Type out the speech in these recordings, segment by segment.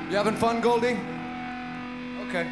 You having fun, Goldie? Okay.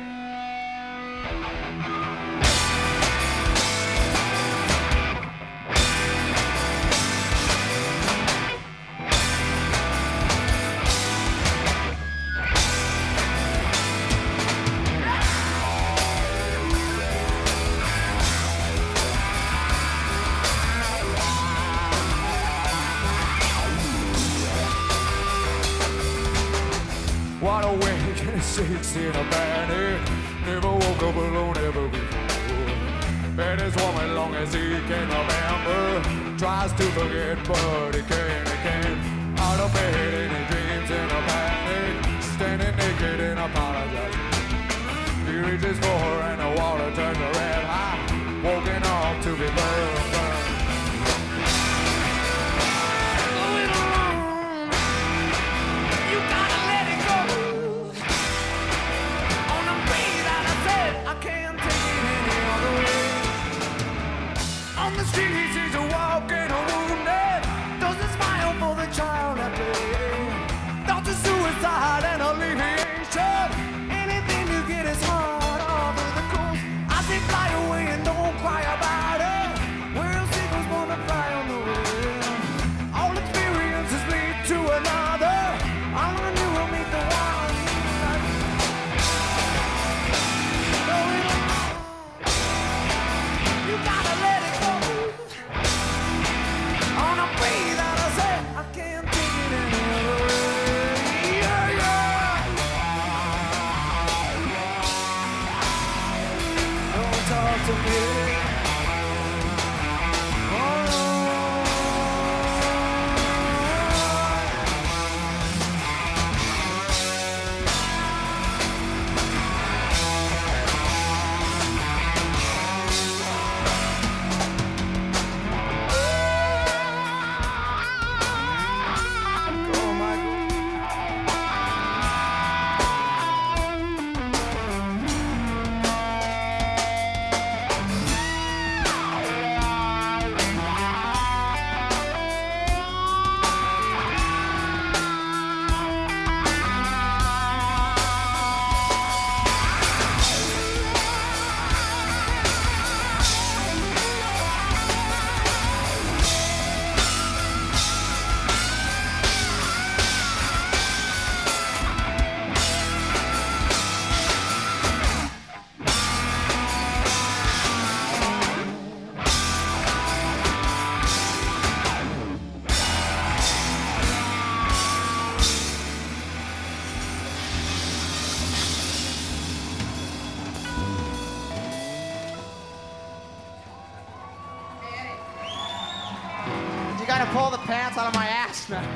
Wide awake in 6 in a panic. Never woke up alone ever before. Bed is warm as long as he can remember. Tries to forget but he can't. Out of bed and he dreams in a panic. Standing naked and apologizing. He reaches for her and the water turns red hot. Woken up to be burned. On the streets he's a walking a wounded. Doesn't smile for the child at play. Thoughts of suicide and alleviation. Anything to get his heart off of the coast. I say fly away and don't cry about it. Where else he was born to fly on the wind. All experiences lead to another. All I knew will meet the one. You gotta let it go. On a breathe out, I say I can't take it any other way. Yeah, yeah. Don't talk to me. Oh, no. You gotta pull the pants out of my ass now.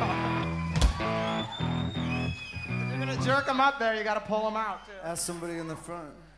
If you're gonna jerk them up there, you gotta pull them out too. Ask somebody in the front.